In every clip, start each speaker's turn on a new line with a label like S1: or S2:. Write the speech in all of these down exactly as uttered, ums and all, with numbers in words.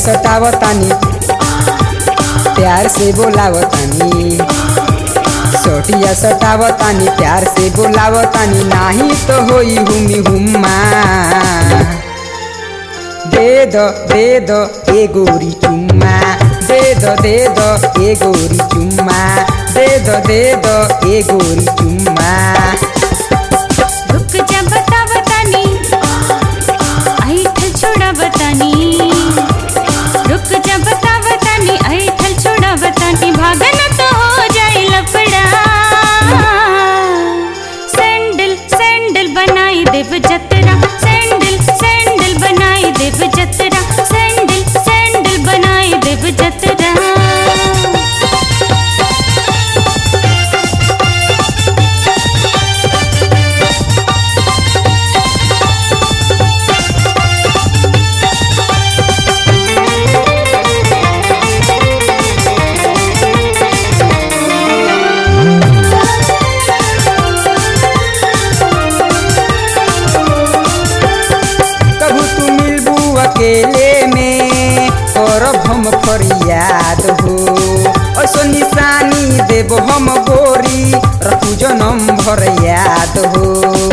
S1: सटावतानी प्यार से बोलावतानी सोटिया सटावतानी प्यार से बोलावतानी नाही तो होई हुमी हुम्मा दे दो दे दो ए गोरी चुम्मा दे दो दे दो ए गोरी चुम्मा दे दो दे दो ए गोरी चुम्मा
S2: रुक जा बता बतानी ऐठल छोड़ा बतानी रुक जा बता बतानी ऐठल छोड़ा बतानी भागन तो हो जाए लफड़ा सैंडल सैंडल बनाई देव जतरा सैंडल सैंडल बनाई देव जतरा सैंडल सैंडल बनाई देव जतरा
S1: अकेले में करब हम फरियाद हो ऐसो निशानी देव हम गोरी रखू जनम भर याद हो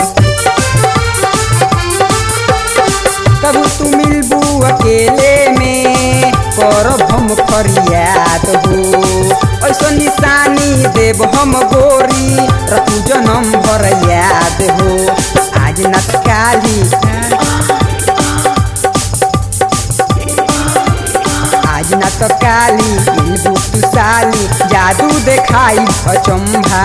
S1: कबू तू मिलबू अकेले में करब हम फरियाद हो ऐसो निशानी देव हम गोरी रखू जनम भर याद हो आज न काली आज न तो काली मिलबू तू साली जादू देखाई अचंभा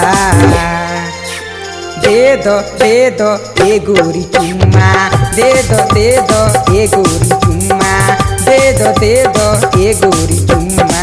S1: दे दो दे दो ए गोरी चुम्मा दे दो दे दो ए गोरी चुम्मा दे दो दे दो ए गोरी चुम्मा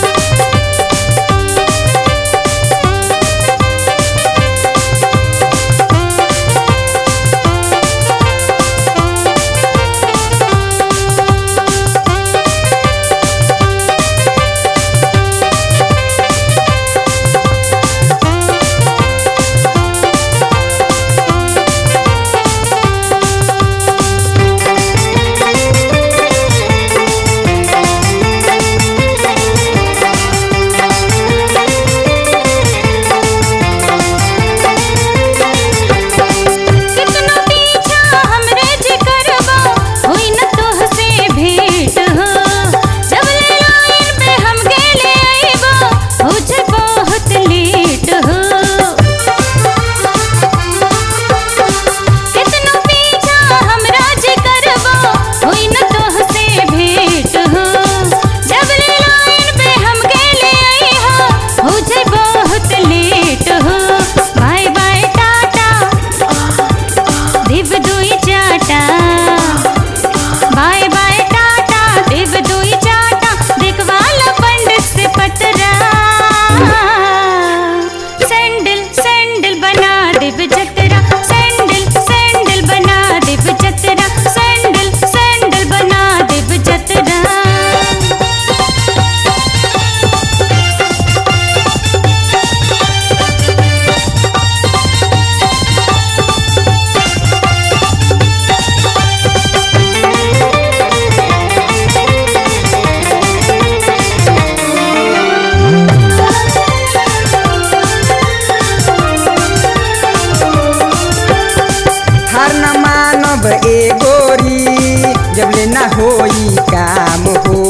S1: ए गोरी जब ले ना होई काम हो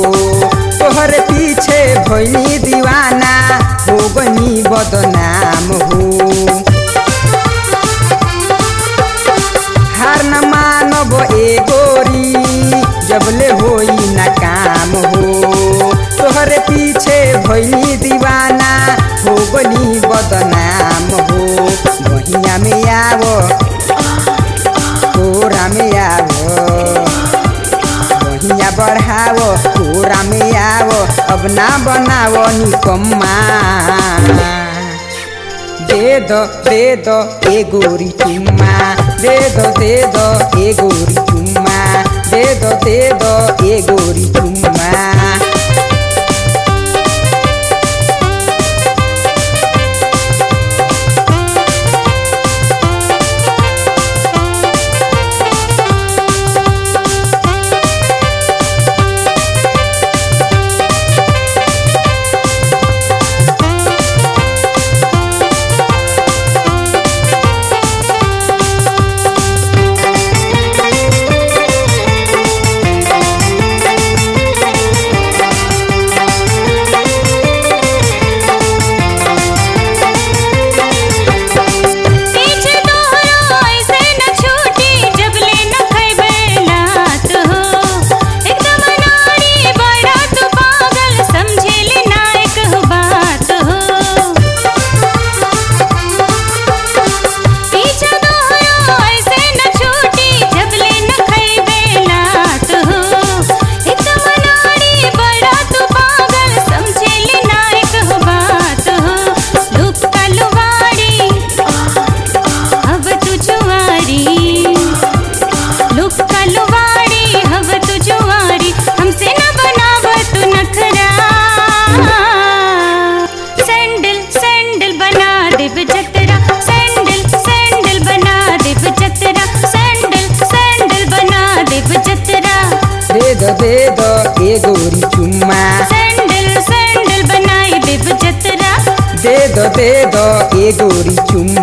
S1: तोहर पीछे भइनी दीवाना हो गनी बदनाम हो हार न मानब ए गोरी जब ले होई ना काम हो तोहर पीछे भइनी दीवाना हो गनी बदनाम हो बहिया में आवो कोरा में आवो बहिया बढ़ावो कोरा में आवो अब ना बनावो निकम्मा दे दो दे दो ए गोरी चुम्मा दे दो दे दो ए गोरी चुम्मा दे दो दे दो ए गोरी चुम्मा ए गोरी चुम्मा